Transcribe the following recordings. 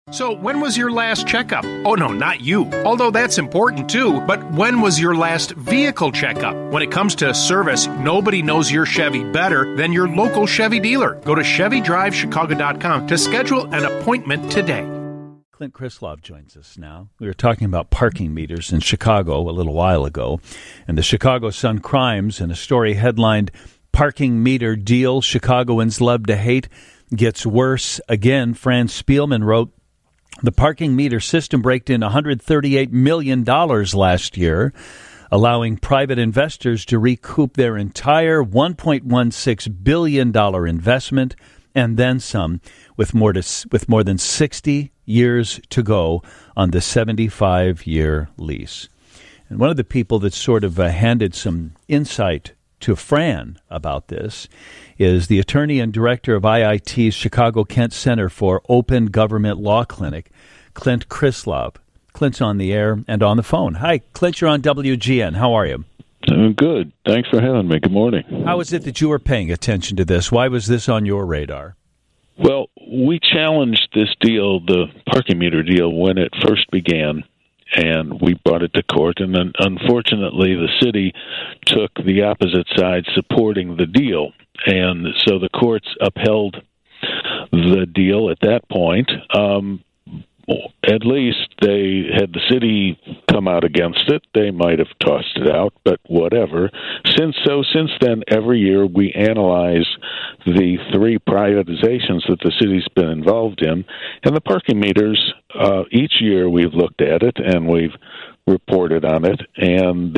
So, when was your last checkup? Oh, no, not you. Although that's important too, but when was your last vehicle checkup? When it comes to service, nobody knows your Chevy better than your local Chevy dealer. Go to ChevyDriveChicago.com to schedule an appointment today. Clint Krislov joins us now. We were talking about parking meters in Chicago a little while ago, and the Chicago Sun-Crimes, in a story headlined, "Parking Meter Deal Chicagoans Love to Hate Gets Worse Again." Fran Spielman wrote, "The parking meter system braked in $138 million last year, allowing private investors to recoup their entire $1.16 billion investment and then some, with more than 60 years to go on the 75-year lease." And one of the people that sort of handed some insight to Fran about this is the attorney and director of IIT's Chicago-Kent Center for Open Government Law Clinic, Clint Krislov. Clint's on the air and on the phone. Hi, Clint, you're on WGN. How are you? I'm good. Thanks for having me. Good morning. How is it that you were paying attention to this? Why was this on your radar? Well, we challenged this deal, the parking meter deal, when it first began, and we brought it to court. And then, unfortunately, the city took the opposite side supporting the deal. And so the courts upheld the deal at that point. At least they had the city come out against it. They might have tossed it out, but whatever. Since then, every year we analyze the three privatizations that the city's been involved in, and the parking meters, each year we've looked at it and we've reported on it, and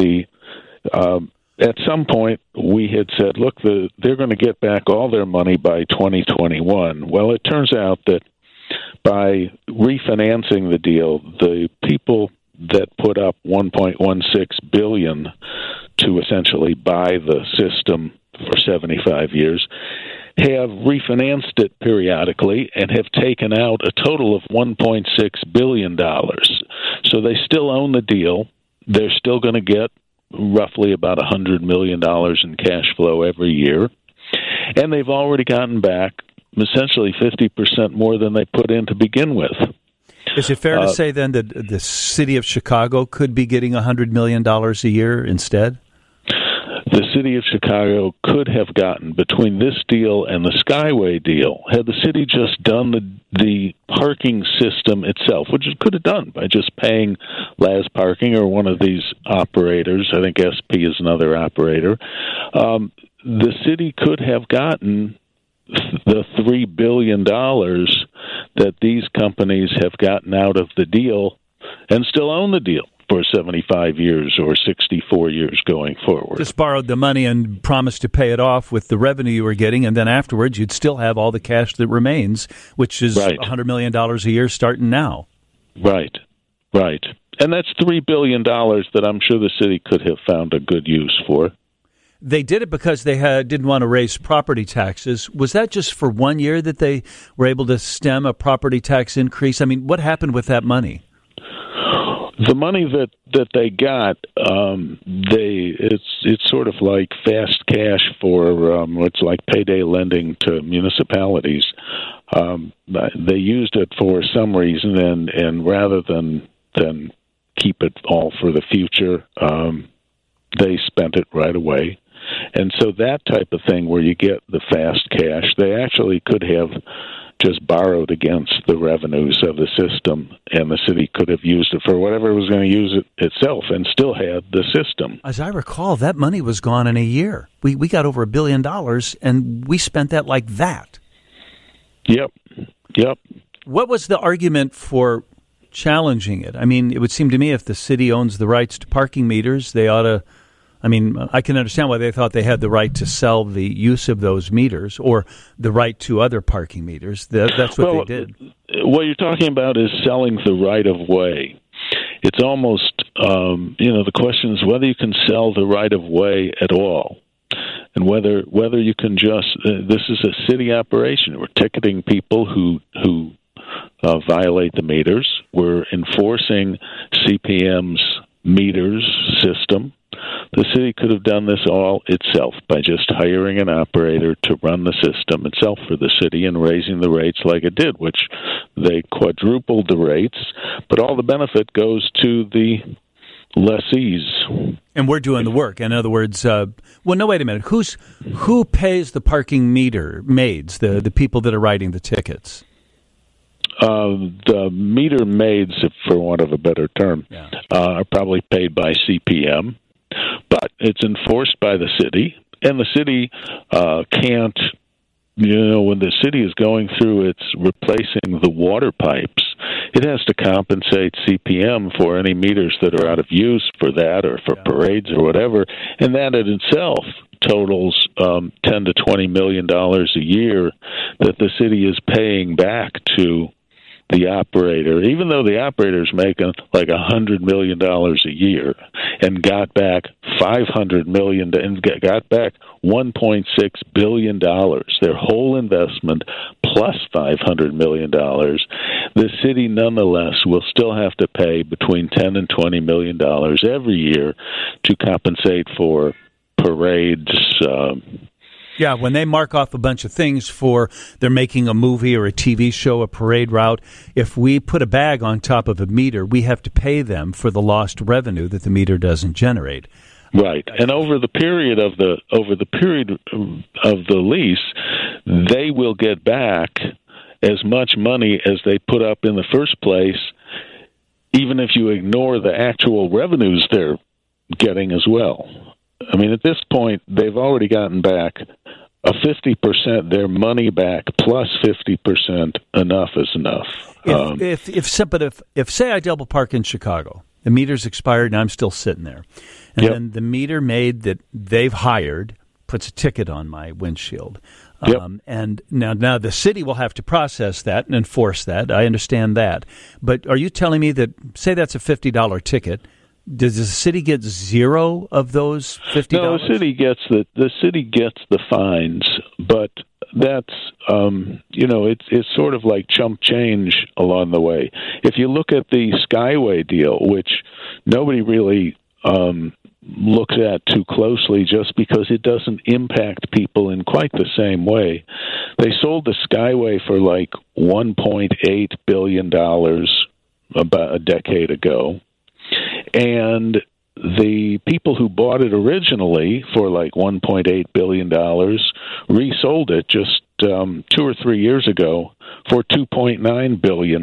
at some point, we had said, look, they're going to get back all their money by 2021. Well, it turns out that by refinancing the deal, the people that put up $1.16 billion to essentially buy the system for 75 years have refinanced it periodically and have taken out a total of $1.6 billion. So they still own the deal. They're still going to get roughly about $100 million in cash flow every year. And they've already gotten back essentially 50% more than they put in to begin with. Is it fair to say then that the city of Chicago could be getting $100 million a year instead? The city of Chicago could have gotten, between this deal and the Skyway deal, had the city just done the parking system itself, which it could have done by just paying Laz Parking or one of these operators. I think SP is another operator. The city could have gotten the $3 billion that these companies have gotten out of the deal and still own the deal for 75 years or 64 years going forward. Just borrowed the money and promised to pay it off with the revenue you were getting, and then afterwards you'd still have all the cash that remains, which is $100 million a year starting now. Right. And that's $3 billion that I'm sure the city could have found a good use for. They did it because they didn't want to raise property taxes. Was that just for 1 year that they were able to stem a property tax increase? I mean, what happened with that money? The money that they got, it's sort of like fast cash for it's like payday lending to municipalities. They used it for some reason, and rather than keep it all for the future, they spent it right away. And so that type of thing where you get the fast cash, they actually could have just borrowed against the revenues of the system, and the city could have used it for whatever it was going to use it itself and still had the system. As I recall, that money was gone in a year. We got over $1 billion, and we spent that like that. Yep. What was the argument for challenging it? I mean, it would seem to me if the city owns the rights to parking meters, they ought to... I mean, I can understand why they thought they had the right to sell the use of those meters or the right to other parking meters. That's what they did. What you're talking about is selling the right of way. It's almost, the question is whether you can sell the right of way at all, and whether you can just. This is a city operation. We're ticketing people who violate the meters. We're enforcing CPM's meters system. the city could have done this all itself by just hiring an operator to run the system itself for the city and raising the rates like it did, which they quadrupled the rates, but all the benefit goes to the lessees. And we're doing the work. In other words, wait a minute. Who pays the parking meter maids, the people that are writing the tickets? The meter maids, for want of a better term, are probably paid by CPM, but it's enforced by the city, and the city can't, when the city is going through its replacing the water pipes, it has to compensate CPM for any meters that are out of use for that or for parades or whatever, and that in itself totals $10 to $20 million a year that the city is paying back to the operator, even though the operator's making like $100 million a year and got back $500 million and got back $1.6 billion, their whole investment plus $500 million, the city nonetheless will still have to pay between $10 and $20 million every year to compensate for parades. Yeah, when they mark off a bunch of things for they're making a movie or a TV show, a parade route, if we put a bag on top of a meter, we have to pay them for the lost revenue that the meter doesn't generate. Right, and over the period of the lease, they will get back as much money as they put up in the first place, even if you ignore the actual revenues they're getting as well. I mean, at this point, they've already gotten back a 50%, their money back plus 50%. Enough is enough. If say I double park in Chicago, the meter's expired and I'm still sitting there, and then the meter maid that they've hired puts a ticket on my windshield. And now the city will have to process that and enforce that. I understand that. But are you telling me that, say that's a $50 ticket, does the city get zero of those $50? No, the city gets the fines, but that's it's sort of like chump change along the way. If you look at the Skyway deal, which nobody really looks at too closely just because it doesn't impact people in quite the same way. They sold the Skyway for like $1.8 billion about a decade ago. And the people who bought it originally for like $1.8 billion resold it just 2 or 3 years ago for $2.9 billion.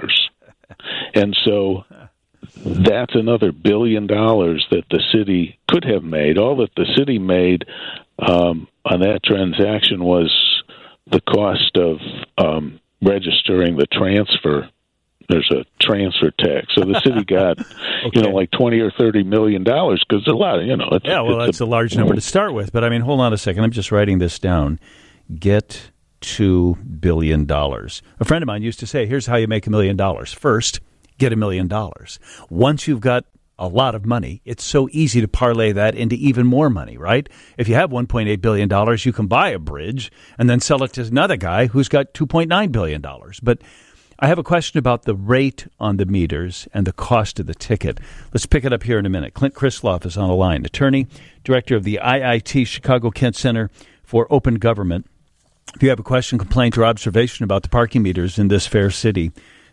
And so that's another $1 billion that the city could have made. All that the city made on that transaction was the cost of registering the transfer. There's a transfer tax, so the city got, like $20 or $30 million because a lot of, that's a large number to start with. But I mean, hold on a second. I'm just writing this down. Get $2 billion. A friend of mine used to say, "Here's how you make $1 million. First, get $1 million. Once you've got a lot of money, it's so easy to parlay that into even more money, right? If you have $1.8 billion, you can buy a bridge and then sell it to another guy who's got $2.9 billion. But I have a question about the rate on the meters and the cost of the ticket. Let's pick it up here in a minute. Clint Krisloff is on the line, attorney, director of the IIT Chicago-Kent Center for Open Government. If you have a question, complaint, or observation about the parking meters in this fair city,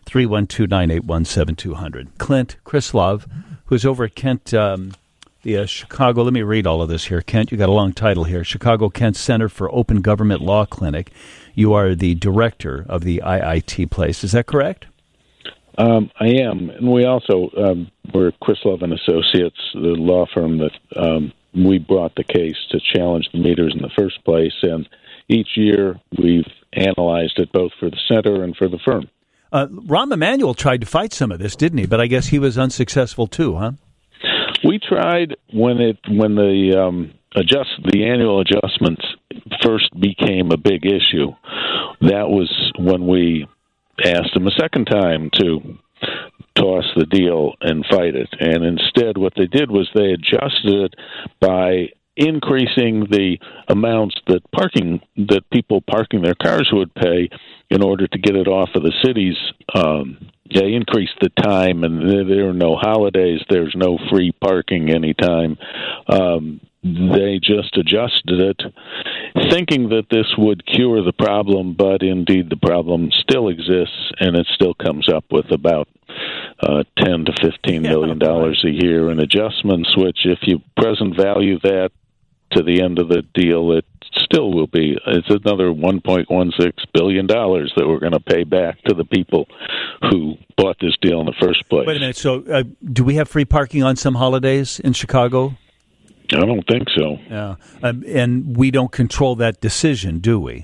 312-981-7200. Clint Krisloff, who's over at Kent, the Chicago, let me read all of this here. Kent, you got a long title here. Chicago-Kent Center for Open Government Law Clinic. You are the director of the IIT place. Is that correct? I am. And we also, we're Krisloff and Associates, the law firm that we brought the case to challenge the meters in the first place. And each year we've analyzed it both for the center and for the firm. Rahm Emanuel tried to fight some of this, didn't he? But I guess he was unsuccessful too, huh? We tried when the annual adjustments first became a big issue. That was when we asked him a second time to toss the deal and fight it. And instead, what they did was they adjusted it by increasing the amounts that people parking their cars would pay in order to get it off of the city's increased the time, and there are no holidays. There's no free parking anytime. They just adjusted it, thinking that this would cure the problem, but indeed the problem still exists, and it still comes up with about $10 to $15 million a year in adjustments, which if you present value that to the end of the deal, it still will be. It's another $1.16 billion that we're going to pay back to the people who bought this deal in the first place. Wait a minute. So do we have free parking on some holidays in Chicago? I don't think so. Yeah, and we don't control that decision, do we?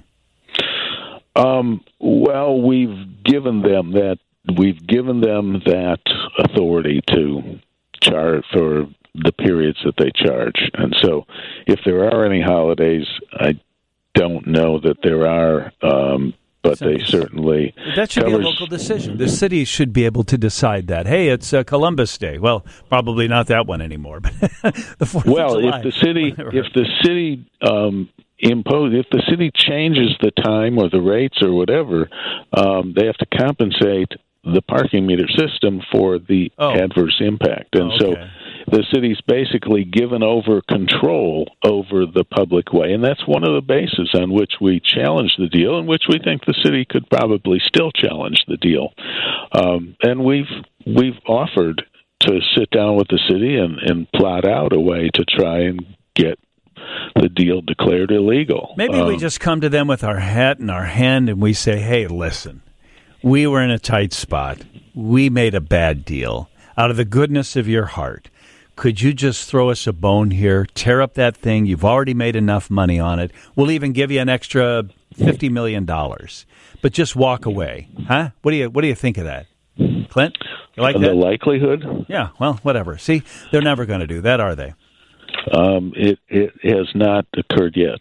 Well, we've given them that authority to charge for the periods that they charge, and so if there are any holidays, I don't know that there are. But they certainly... That should be a local decision. The city should be able to decide that. Hey, it's Columbus Day. Well, probably not that one anymore. But the 4th of July. If the city changes the time or the rates or whatever, they have to compensate the parking meter system for the adverse impact. And so the city's basically given over control over the public way, and that's one of the bases on which we challenge the deal, and which we think the city could probably still challenge the deal. And we've offered to sit down with the city and plot out a way to try and get the deal declared illegal. Maybe we just come to them with our hat in our hand and we say, hey, listen, we were in a tight spot. We made a bad deal. Out of the goodness of your heart, could you just throw us a bone here, tear up that thing? You've already made enough money on it. We'll even give you an extra $50 million. But just walk away. Huh? What do you think of that? Clint? You like that? The likelihood? Yeah, well, whatever. See, they're never going to do that, are they? It has not occurred yet.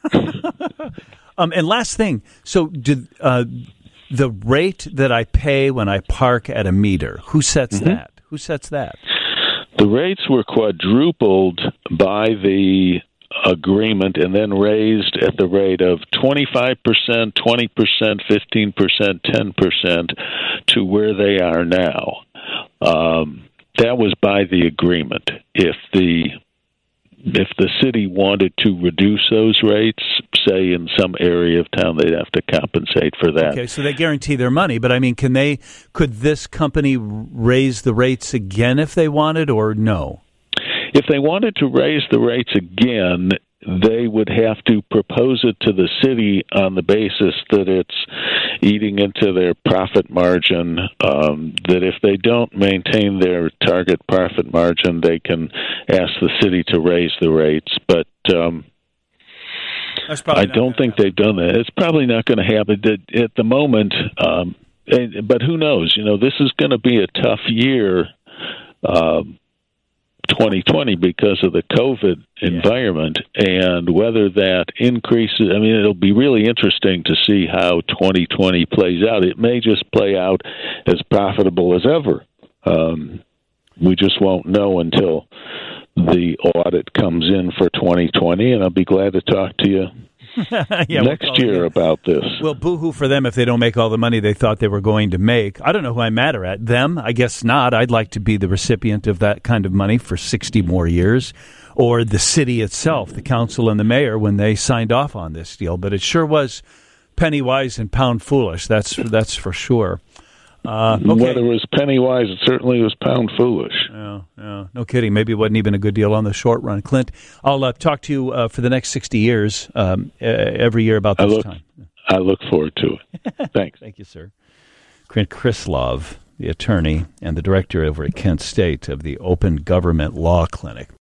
And last thing, so the rate that I pay when I park at a meter, who sets that? Who sets that? The rates were quadrupled by the agreement and then raised at the rate of 25%, 20%, 15%, 10% to where they are now. That was by the agreement. If the city wanted to reduce those rates, say in some area of town, they'd have to compensate for that. Okay, so they guarantee their money, but I mean, could this company raise the rates again if they wanted, or no? If they wanted to raise the rates again, they would have to propose it to the city on the basis that it's eating into their profit margin, that if they don't maintain their target profit margin, they can ask the city to raise the rates. But I don't think they've done that. It's probably not going to happen at the moment, but who knows? This is going to be a tough year, 2020, because of the COVID environment, and whether that increases. I mean, it'll be really interesting to see how 2020 plays out. It may just play out as profitable as ever. We just won't know until the audit comes in for 2020, and I'll be glad to talk to you next year about this. Well, boo-hoo for them if they don't make all the money they thought they were going to make. I don't know who I'm madder at. Them? I guess not. I'd like to be the recipient of that kind of money for 60 more years. Or the city itself, the council and the mayor, when they signed off on this deal. But it sure was penny wise and pound foolish. That's for sure. Okay. Whether it was penny wise, it certainly was pound foolish. Yeah, no kidding. Maybe it wasn't even a good deal on the short run. Clint, I'll talk to you for the next 60 years, every year about this time. I look forward to it. Thanks. Thank you, sir. Clint Krislov, the attorney and the director over at Kent State of the Open Government Law Clinic.